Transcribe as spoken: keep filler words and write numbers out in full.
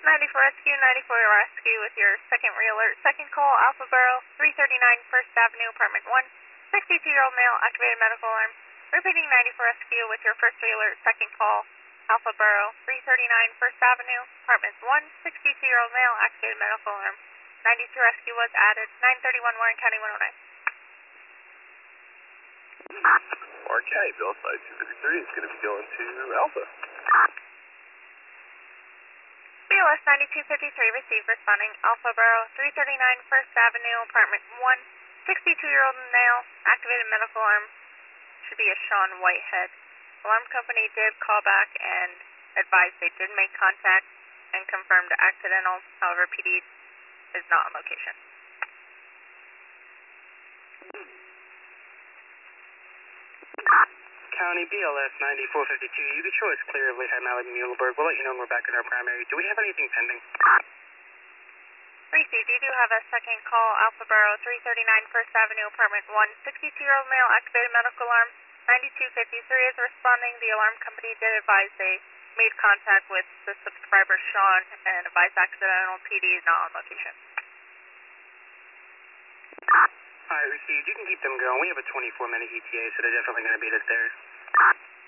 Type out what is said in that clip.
ninety-four Rescue, ninety-four Rescue with your second re-alert. Second call, Alpha Borough, three thirty-nine First Avenue, apartment one. sixty-two-year-old male, activated medical alarm. Repeating ninety-four Rescue with your first re-alert. Second call, Alpha Borough, three thirty-nine First Avenue, apartment one. sixty-two-year-old male, activated medical alarm. ninety-two Rescue was added. nine thirty-one Warren County one oh nine. Warren County, Bill side two fifty-three is going to be going to Alpha. B L S ninety-two fifty-three received responding Alpha Borough, three thirty-nine First Avenue, apartment one. sixty-two-year-old male, activated medical alarm. Should be a Sean Whitehead. Alarm company did call back and advised they did make contact and confirmed accidental. However, P D is not on location. County B L S ninety-four fifty-two, you can show us clear of Lehigh Valley Muhlenberg. We'll let you know when we're back in our primary. Do we have anything pending? Received. You do have a second call, Alpha Borough, three thirty-nine First Avenue, apartment one. sixty-two-year-old male, activated medical alarm. ninety-two fifty-three is responding. The alarm company did advise they made contact with the subscriber, Sean, and advised accidental. P D is not on location. Alright, received. You can keep them going. We have a twenty-four minute E T A, so they're definitely going to beat us there.